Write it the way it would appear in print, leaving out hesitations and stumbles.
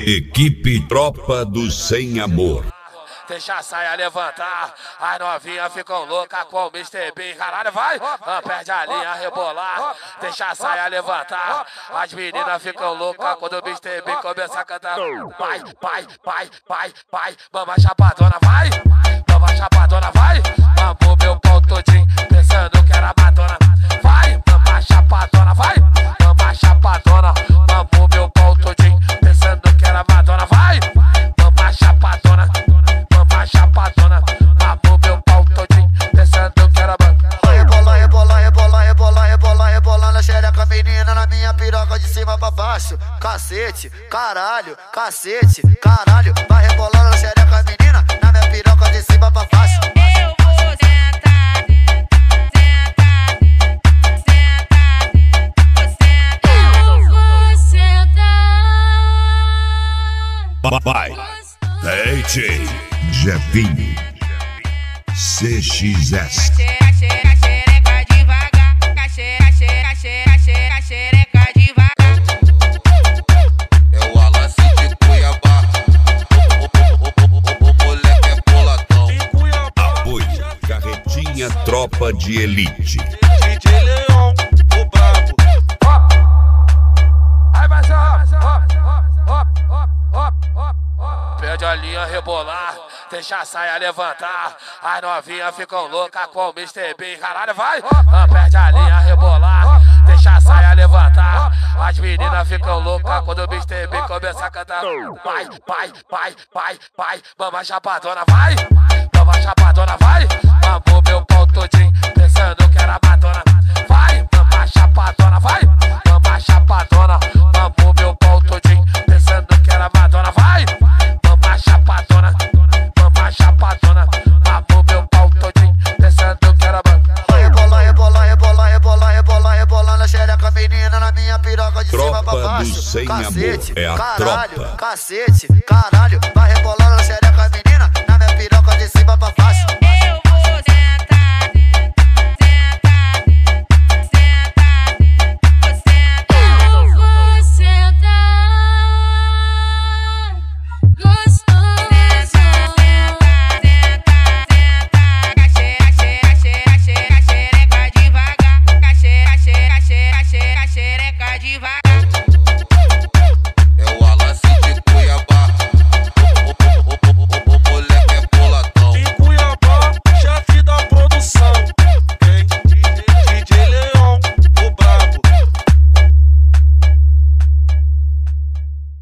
Equipe Tropa do Sem Amor. Deixa a saia levantar, as novinhas ficam loucas com o Mr. Bean. Caralho, vai, perde a linha, rebolar. Deixa a saia levantar, as meninas ficam loucas quando o Mr. Bean começa a cantar. Vai, vai, vai, vai, vai, mama chapadona, vai, mama chapadona, vai. Mamou meu pau todinho, pensando que era Madonna. Vai, mama chapadona, vai, mama chapadona. Mamou meu pau todinho, pensando que era Madonna. Vai, mama chapadona. Chapadona, mamou meu pau todinho, pensando que era banco. Rebola, rebola, rebola, rebola, rebola, rebola na xereca, menina, na minha piroca de cima pra baixo. Cacete, caralho, cacete, caralho. Vai rebolando na xereca, menina, na minha piroca de cima pra baixo. Eu vou sentar, sentar, sentar, vou sentar. Eu vou sentar. Papai, DJ Jefinho CXS. Xereca devagar, xereca devagar. É o Alan de Cuiabá. O moleque é boladão. Apoio Carretinha Tropa de Elite. DJ Leão, o brabo. Aí vai ser perde a linha, rebolar, deixa a saia levantar, as novinhas ficam loucas com o Mr. Bean. Caralho, vai, perde a linha, rebolar, deixa a saia levantar, as meninas ficam loucas quando o Mr. Bean começa a cantar. Vai, vai, vai, vai, vai, mama chapadona, vai, mama chapadona, vai. Mamou meu pau todinho, pensando que era Madonna. Vai, mama chapadona, vai, mama chapadona. Mamou meu pau todinho, pensando que era Madonna. Vai, mama chapadona, mamou meu pau todinho, pensando que era banco. Rebola, rebola, rebola, rebola, rebola, rebola na xereca, menina, na minha piroca de cima pra Tropa do baixo. Sem Cacete, Amor é a caralho, tropa. cacete, caralho. Vai rebolando na xereca, menina, na minha piroca de cima pra baixo.